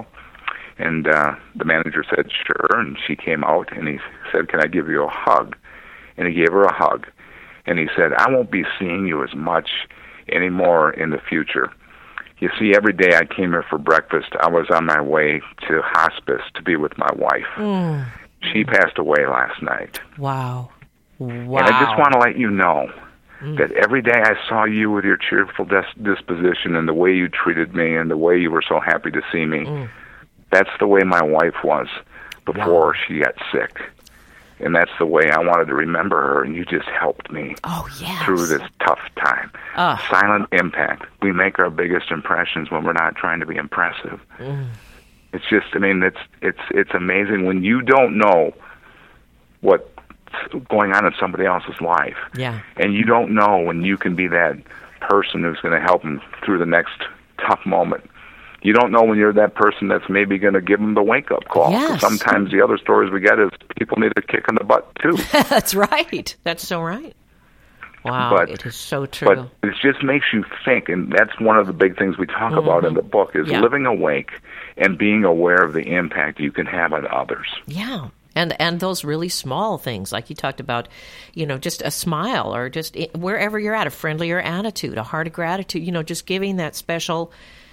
And uh, the manager said, sure, and she came out, and he said, "Can I give you a hug?" And he gave her a hug. And he said, "I won't be seeing you as much anymore in the future. You see, every day I came here for breakfast, I was on my way to hospice to be with my wife. Mm. She passed away last night. Wow. Wow. And I just want to let you know that every day I saw you with your cheerful dis- disposition and the way you treated me and the way you were so happy to see me, Mm. that's the way my wife was before Wow. she got sick. And that's the way I wanted to remember her, and you just helped me Oh, yes. through this tough time." Ah. Silent impact. We make our biggest impressions when we're not trying to be impressive. Mm. It's just, I mean, it's it's it's amazing when you don't know what's going on in somebody else's life. Yeah. And you don't know when you can be that person who's going to help them through the next tough moment. You don't know when you're that person that's maybe going to give them the wake-up call. 'Cause Yes. sometimes the other stories we get is people need a kick in the butt, too. That's right. That's so right. Wow. But- it is so true. But it just makes you think, and that's one of the big things we talk about in the book, is Yeah. living awake and being aware of the impact you can have on others. Yeah. And and those really small things, like you talked about, you know, just a smile or just i- wherever you're at, a friendlier attitude, a heart of gratitude, you know, just giving that special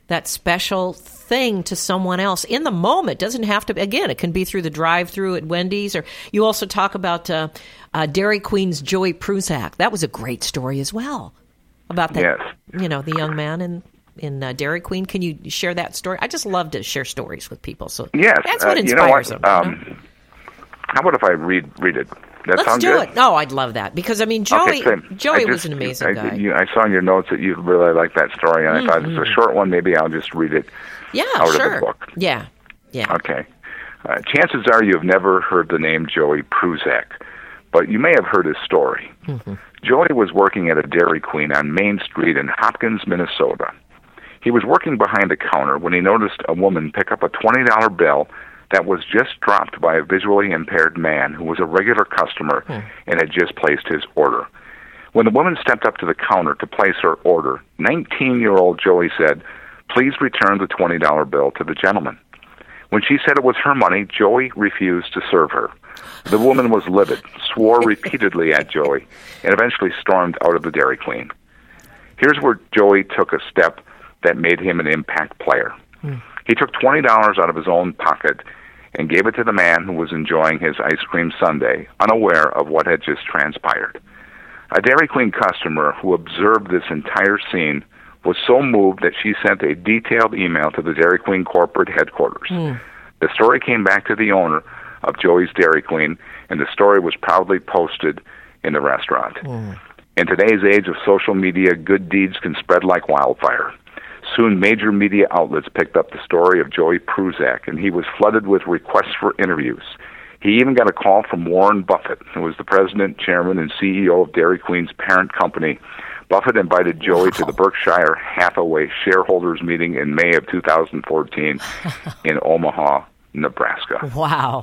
that special thing to someone else in the moment. Doesn't have to, again, it can be through the drive-through at Wendy's, or you also talk about uh, uh, Dairy Queen's Joey Prusak. That was a great story as well about that, yes. you know, the young man in, in uh, Dairy Queen. Can you share that story? I just love to share stories with people. So yes. that's what uh, inspires you know what? them. Um, you know? How about if I read read it? That Let's sound do good? it. No, I'd love that because I mean, Joey. Okay, Joey just, was an amazing I, guy. You, I saw in your notes that you really liked that story, and mm-hmm. I thought it's a short one. Maybe I'll just read it yeah, out sure. of the book. Yeah, yeah. Okay. Uh, chances are you have never heard the name Joey Prusak, but you may have heard his story. Mm-hmm. Joey was working at a Dairy Queen on Main Street in Hopkins, Minnesota. He was working behind the counter when he noticed a woman pick up a twenty dollar bill that was just dropped by a visually impaired man who was a regular customer hmm. and had just placed his order. When the woman stepped up to the counter to place her order, nineteen-year-old Joey said, "Please return the twenty dollar bill to the gentleman." When she said it was her money, Joey refused to serve her. The woman was livid, swore repeatedly at Joey, and eventually stormed out of the Dairy Queen. Here's where Joey took a step that made him an impact player. Hmm. He took twenty dollars out of his own pocket and gave it to the man who was enjoying his ice cream sundae, unaware of what had just transpired. A Dairy Queen customer who observed this entire scene was so moved that she sent a detailed email to the Dairy Queen corporate headquarters. Mm. The story came back to the owner of Joey's Dairy Queen, and the story was proudly posted in the restaurant. Mm. In today's age of social media, good deeds can spread like wildfire. Soon, major media outlets picked up the story of Joey Prusak, and he was flooded with requests for interviews. He even got a call from Warren Buffett, who was the president, chairman, and C E O of Dairy Queen's parent company. Buffett invited Joey wow. to the Berkshire Hathaway shareholders meeting in May of two thousand fourteen in Omaha, Nebraska. Wow.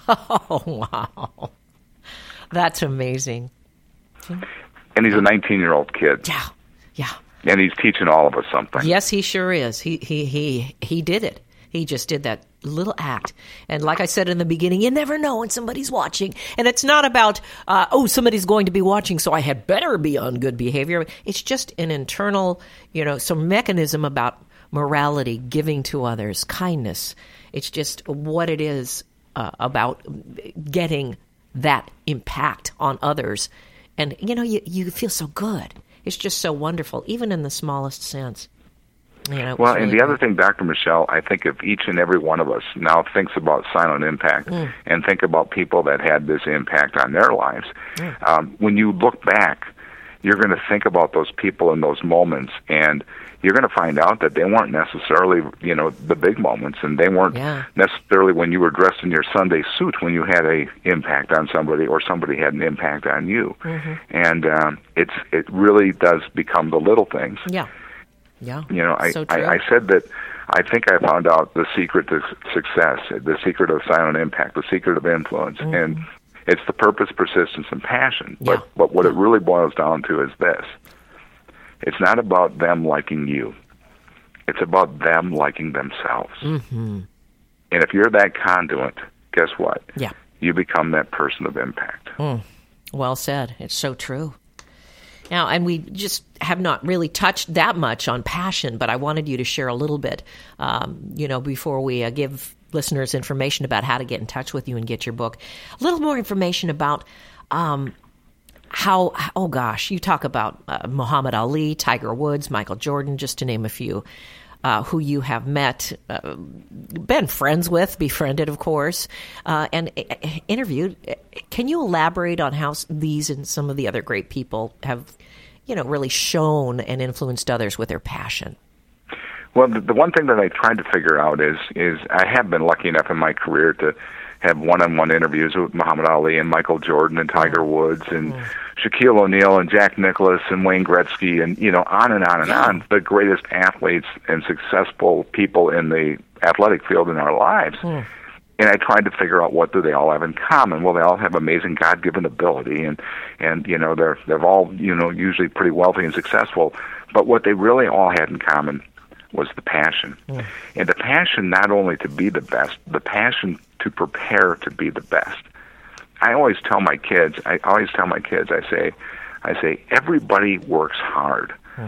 Oh, wow. That's amazing. And he's a nineteen-year-old kid. Yeah, yeah. And he's teaching all of us something. Yes, he sure is. He he he he did it. He just did that little act. And like I said in the beginning, you never know when somebody's watching. And it's not about, uh, oh, somebody's going to be watching, so I had better be on good behavior. It's just an internal, you know, some mechanism about morality, giving to others, kindness. It's just what it is uh, about getting that impact on others. And, you know, you, you feel so good. It's just so wonderful, even in the smallest sense. You know, well, really and the cool. other thing, Doctor Michelle, I think if each and every one of us now thinks about silent impact mm. and think about people that had this impact on their lives, mm. um, when you look back, you're going to think about those people in those moments, and you're going to find out that they weren't necessarily, you know, the big moments, and they weren't yeah. necessarily when you were dressed in your Sunday suit when you had a impact on somebody or somebody had an impact on you. Mm-hmm. And um, it's it really does become the little things. Yeah. Yeah. You know, I, so I, I said that I think I found out the secret to success, the secret of silent impact, the secret of influence, mm-hmm. and it's the purpose, persistence, and passion. Yeah. But but what it really boils down to is this. It's not about them liking you. It's about them liking themselves. Mm-hmm. And if you're that conduit, guess what? Yeah. You become that person of impact. Mm. Well said. It's so true. Now, and we just have not really touched that much on passion, but I wanted you to share a little bit, um, you know, before we uh, give listeners information about how to get in touch with you and get your book. A little more information about um, how, oh gosh, you talk about uh, Muhammad Ali, Tiger Woods, Michael Jordan, just to name a few, uh, who you have met, uh, been friends with, befriended, of course, uh, and uh, interviewed. Can you elaborate on how these and some of the other great people have, you know, really shown and influenced others with their passion? Well, the, the one thing that I tried to figure out is is I have been lucky enough in my career to have one-on-one interviews with Muhammad Ali and Michael Jordan and Tiger Woods and mm. Shaquille O'Neal and Jack Nicklaus and Wayne Gretzky and, you know, on and on and yeah. on, the greatest athletes and successful people in the athletic field in our lives. Mm. And I tried to figure out what do they all have in common. Well, they all have amazing God-given ability, and, and you know, they're they're all, you know, usually pretty wealthy and successful. But what they really all had in common was the passion. Mm. And the passion not only to be the best, the passion to prepare to be the best. I always tell my kids, I always tell my kids, I say, I say, everybody works hard, mm.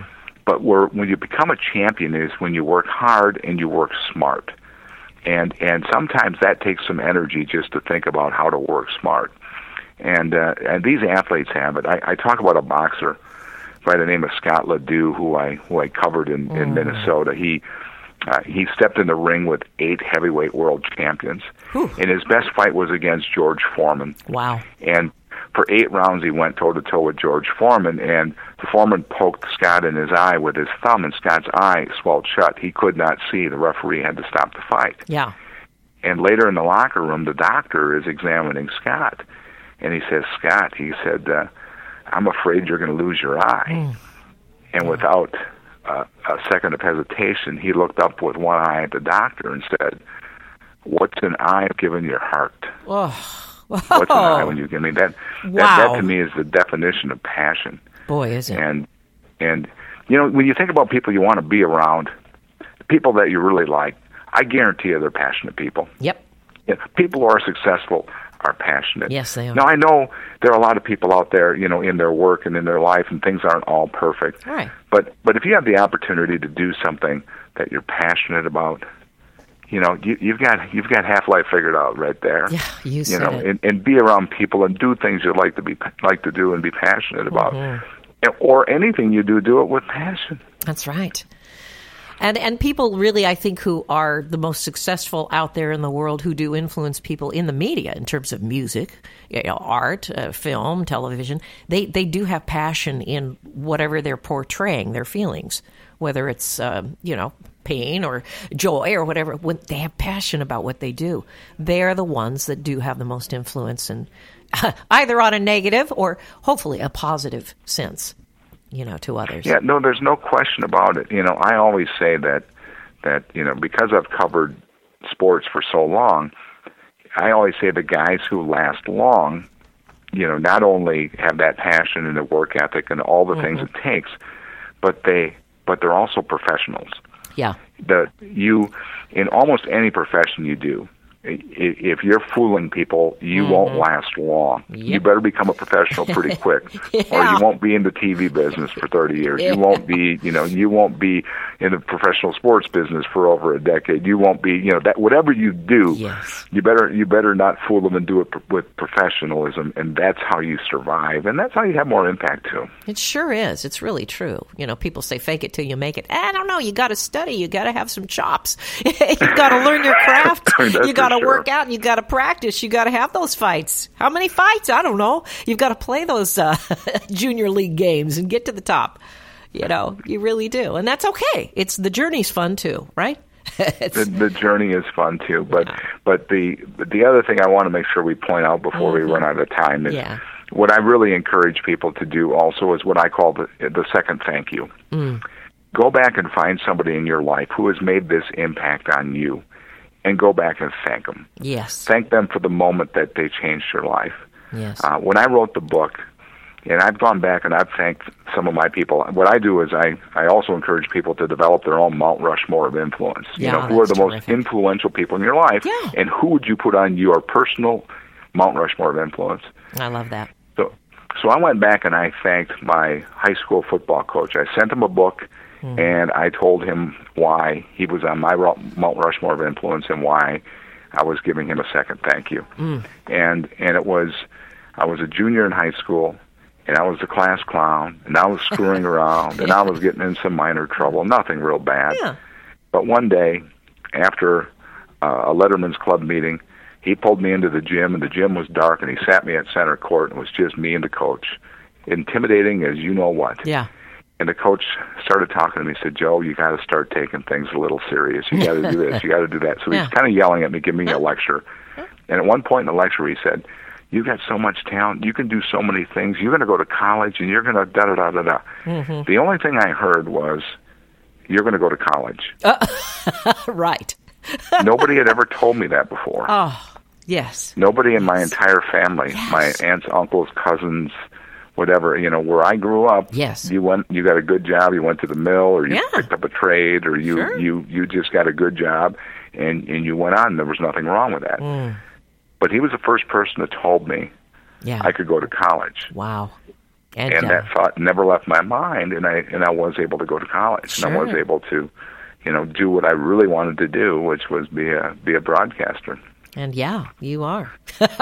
but where, when you become a champion is when you work hard and you work smart. And and sometimes that takes some energy just to think about how to work smart. And uh, and these athletes have it. I, I talk about a boxer by the name of Scott Ledoux, who I who I covered in, in mm. Minnesota. He uh, he stepped in the ring with eight heavyweight world champions, Whew. and his best fight was against George Foreman. Wow! And for eight rounds, he went toe to toe with George Foreman, and the Foreman poked Scott in his eye with his thumb, and Scott's eye swelled shut. He could not see. The referee had to stop the fight. Yeah. And later in the locker room, the doctor is examining Scott, and he says, "Scott," he said, uh, "I'm afraid you're going to lose your eye." Mm. And without uh, a second of hesitation, he looked up with one eye at the doctor and said, "What's an eye given your heart?" Oh. What's an eye when you give me that? That, wow. that to me is the definition of passion. Boy, is it? And and you know, when you think about people you want to be around, people that you really like, I guarantee you they're passionate people. Yep. Yeah, people who are successful are passionate. Yes, they are. Now I know there are a lot of people out there, you know, in their work and in their life, and things aren't all perfect. All right. But but if you have the opportunity to do something that you're passionate about, you know, you, you've got you've got half life figured out right there. Yeah, you, you said know, it. And, and be around people and do things you like to be like to do and be passionate about, mm-hmm. or anything you do, do it with passion. That's right. And and people really, I think, who are the most successful out there in the world, who do influence people in the media in terms of music, you know, art, uh, film, television, they they do have passion in whatever they're portraying, their feelings, whether it's uh, you know. pain or joy or whatever. When they have passion about what they do, they're the ones that do have the most influence, and either on a negative or hopefully a positive sense, you know, to others. Yeah, no, there's no question about it. You know, I always say that that you know, because I've covered sports for so long, I always say the guys who last long, you know, not only have that passion and the work ethic and all the mm-hmm. things it takes, but they but they're also professionals. Yeah. The you in almost any profession you do, if you're fooling people, you mm-hmm. won't last long. Yep. You better become a professional pretty quick, yeah. or you won't be in the T V business for thirty years. Yeah. You won't be, you know, you won't be in the professional sports business for over a decade. You won't be, you know, that whatever you do, yes. you better you better not fool them and do it with professionalism, and that's how you survive, and that's how you have more impact too. It sure is. It's really true. You know, people say fake it till you make it. I don't know. You got to study. You got to have some chops. You got to learn your craft. You got to sure. work out. You got to practice. You got to have those fights. How many fights? I don't know. You've got to play those uh, junior league games and get to the top. You know, you really do, and that's okay. It's the journey's fun too, right? the, the journey is fun too, but yeah. but the the other thing I want to make sure we point out before mm-hmm. we run out of time is yeah. what I really encourage people to do also is what I call the the second thank you. Mm. Go back and find somebody in your life who has made this impact on you, and go back and thank them. Yes. Thank them for the moment that they changed your life. Yes. Uh, when I wrote the book, and I've gone back and I've thanked some of my people. What I do is I, I also encourage people to develop their own Mount Rushmore of influence. Yeah, you know, who are the terrific. most influential people in your life, yeah. and who would you put on your personal Mount Rushmore of influence? I love that. So, so I went back and I thanked my high school football coach. I sent him a book, mm. and I told him why he was on my Mount Rushmore of influence and why I was giving him a second thank you. Mm. And and it was, I was a junior in high school, and I was the class clown, and I was screwing around, yeah. and I was getting in some minor trouble, nothing real bad. Yeah. But one day, after uh, a Letterman's Club meeting, he pulled me into the gym, and the gym was dark, and he sat me at center court, and it was just me and the coach. Intimidating as you know what. Yeah. And the coach started talking to me. He said, "Joe, you got to start taking things a little serious. You got to do this. You got to do that." So yeah. he's kind of yelling at me, giving me a lecture. And at one point in the lecture, he said, "You got so much talent. You can do so many things. You're going to go to college, and you're going to da da da da da." Mm-hmm. The only thing I heard was, "You're going to go to college." Uh, right. Nobody had ever told me that before. Oh, yes. Nobody in yes. my entire family, yes. my aunts, uncles, cousins, whatever, you know, where I grew up. Yes. You went, you got a good job. You went to the mill, or you yeah. picked up a trade, or you, sure. you, you just got a good job, and and you went on. And there was nothing wrong with that. Mm. But he was the first person that told me yeah. I could go to college. Wow. And, and uh, that thought never left my mind, and I and I was able to go to college, Sure. and I was able to, you know, do what I really wanted to do, which was be a be a broadcaster. And yeah, you are.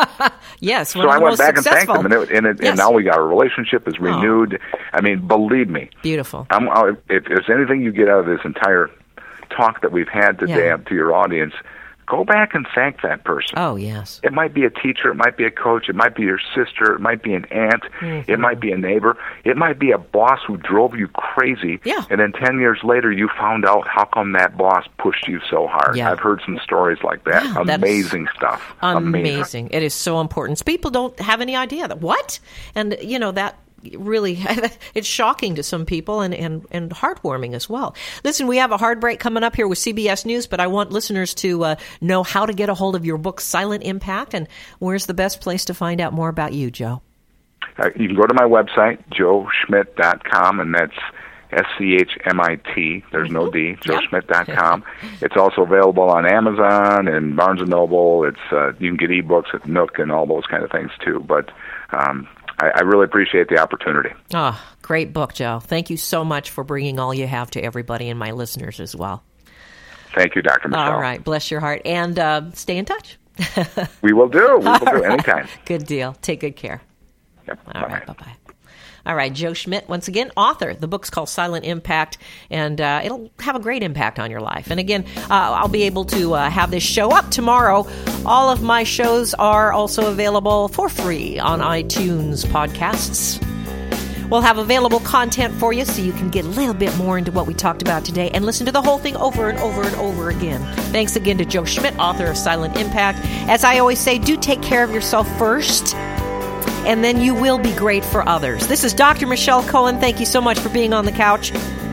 Yes, one So of I the went most back and thanked successful. them, and, it, and, it, Yes. and now we got a relationship is renewed. I mean, believe me, Beautiful. I'm, I, if there's anything you get out of this entire talk that we've had today Yeah. up to your audience, go back and thank that person. Oh, yes. It might be a teacher, it might be a coach, it might be your sister, it might be an aunt, Mm-hmm. it might be a neighbor, it might be a boss who drove you crazy, Yeah. and then ten years later you found out how come that boss pushed you so hard. Yeah. I've heard some stories like that. Yeah, that is Amazing stuff. Amazing. It is so important. People don't have any idea that what? And, you know, that really, it's shocking to some people and, and, and heartwarming as well. Listen, we have a hard break coming up here with C B S News, but I want listeners to uh, know how to get a hold of your book, Silent Impact, and where's the best place to find out more about you, Joe? Uh, you can go to my website, joe schmidt dot com, and that's S C H M I T. There's no D, joe schmidt dot com. It's also available on Amazon and Barnes and Noble. It's uh, you can get ebooks at Nook and all those kind of things too. But um, I, I really appreciate the opportunity. Oh, great book, Joe. Thank you so much for bringing all you have to everybody and my listeners as well. Thank you, Doctor Michelle. All right. Bless your heart. And uh, stay in touch. We will do. We will do anytime. Good deal. Take good care. Yep. All Bye-bye. right. Bye-bye. All right, Joe Schmidt, once again, author. The book's called Silent Impact, and uh, it'll have a great impact on your life. And again, uh, I'll be able to uh, have this show up tomorrow. All of my shows are also available for free on iTunes podcasts. We'll have available content for you so you can get a little bit more into what we talked about today and listen to the whole thing over and over and over again. Thanks again to Joe Schmidt, author of Silent Impact. As I always say, do take care of yourself first, and then you will be great for others. This is Doctor Michelle Cohen. Thank you so much for being on the couch.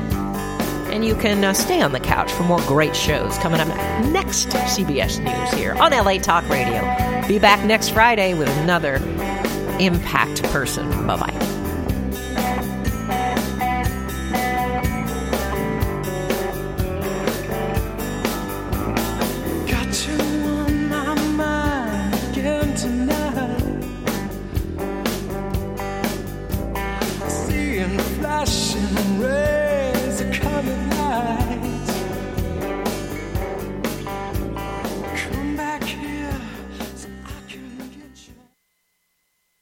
And you can uh, stay on the couch for more great shows coming up next C B S News here on L A Talk Radio. Be back next Friday with another impact person. Bye-bye. Got you on my mind again tonight. Seeing flashing